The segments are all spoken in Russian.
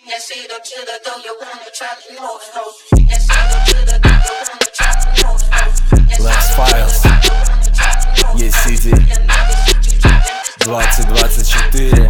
Lex Files, Е-Сити 2024.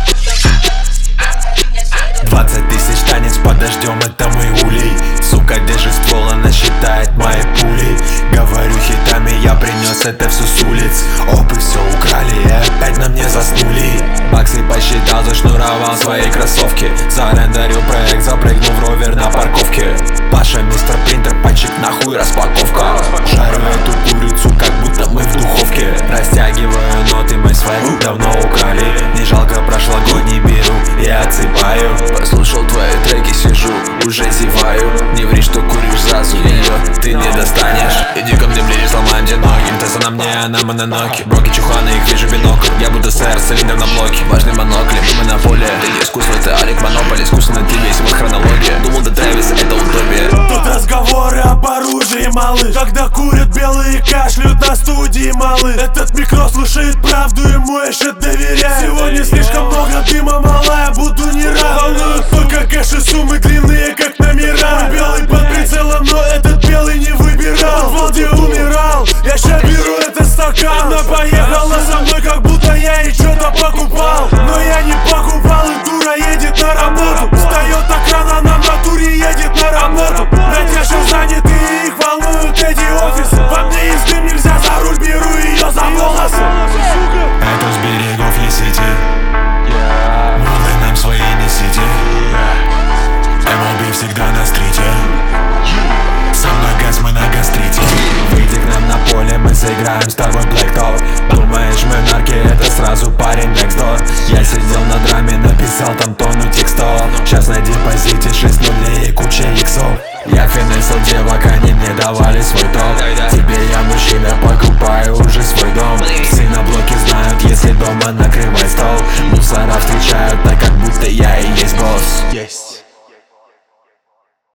20 тысяч танец под дождем, это мой улей. Сука, держи ствол, она считает мои пули. Говорю хитами, я принес это все с улиц. Опы все украли и опять на мне заснули. Баксы посчитал, зашнуровал свои кроссовки. Зарендерил проект, запрыгнул в ровер на парковке. Паша, мистер принтер, пальчик нахуй, распаковка. Жарю эту курицу, как будто мы в духовке. Растягиваю ноты, мы свою давно украли. Не жалко прошлогодний беру, я отсыпаю. Послушал твои треки, сижу, уже зеваю. Не ври, что куришь сразу, ее ты не достанешь. Иди ко мне ближе, сломаем тебе ноги. Тесса на мне, она мононоки. Броки чуханы, их вижу бинокль. Я буду сэр, цилиндр на блоке. Важный монокль, мы монополия. Ты не искусство, это Алик Монополь. Искусство на тебе, если вот хронология. Думал до Трэвиса, это утопия. Тут разговоры об оружии, малыш. Когда курят белые, кашляют на студии, малыш. Этот микро слушает правду, ему еще доверяет. Сегодня слишком много дыма, малая, буду не рад. Волнуют только кэш и суммы длинные, как номера. Белый под прицелом, но этот белый не выбирал. В Волге умирал, я ща беру этот стакан. Она поехала со мной, как будто я ей что-то покупал. Но я не покупал, и дура едет на работу. Встает так рано, она в натуре едет на работу. Натяжи заняты, и их волнуют эти офисы. Во мне есть дым, нельзя за руль, беру ее за волосы. Это с берегов Е-Сити. Мулы нам свои несите. MLB всегда на стрите. Со мной газ, мы на гастрите. Выйди к нам на поле, мы сыграем с тобой Black Top. Думаешь, мы нарки, это сразу парень next door. Я сидел на драме, написал там тонну текстов. Сейчас на депозите 6 нулей и куча иксов. Я финансил девок, они мне давали свой топ. Тебе я мужчина, покупаю уже свой дом. Все на блоке знают, если дома накрывай стол. Мусора встречают так, как будто я и есть босс.